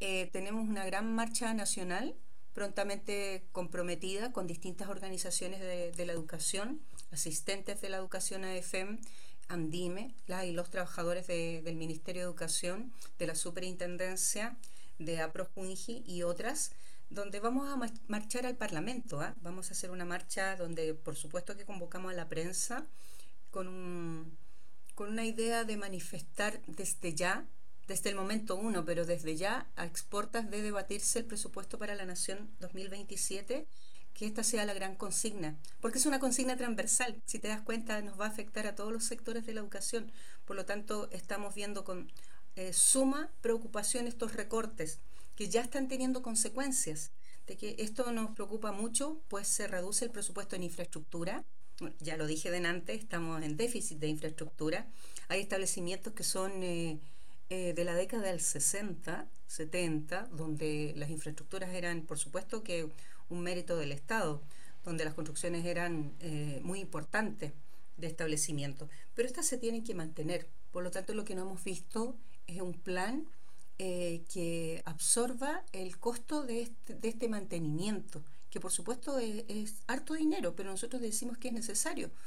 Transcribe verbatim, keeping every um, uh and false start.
eh, tenemos una gran marcha nacional prontamente comprometida con distintas organizaciones de, de la educación, asistentes de la educación a F E M, ANDIME, la y los trabajadores de, del Ministerio de Educación, de la Superintendencia, de APROJUNJI y otras, donde vamos a marchar al Parlamento. ¿eh? Vamos a hacer una marcha donde, por supuesto, que convocamos a la prensa con, un, con una idea de manifestar desde ya, desde el momento uno, pero desde ya, a exportas de debatirse el presupuesto para la Nación dos mil veintisiete, que esta sea la gran consigna, porque es una consigna transversal, si te das cuenta nos va a afectar a todos los sectores de la educación, por lo tanto estamos viendo con eh, suma preocupación estos recortes que ya están teniendo consecuencias, de que esto nos preocupa mucho, pues se reduce el presupuesto en infraestructura, ya lo dije delante, estamos en déficit de infraestructura, hay establecimientos que son eh, eh, de la década del sesenta, setenta, donde las infraestructuras eran, por supuesto, que un mérito del Estado, donde las construcciones eran eh, muy importantes de establecimientos, pero estas se tienen que mantener. Por lo tanto, lo que no hemos visto es un plan eh, que absorba el costo de este, de este mantenimiento, que por supuesto es, es harto dinero, pero nosotros decimos que es necesario,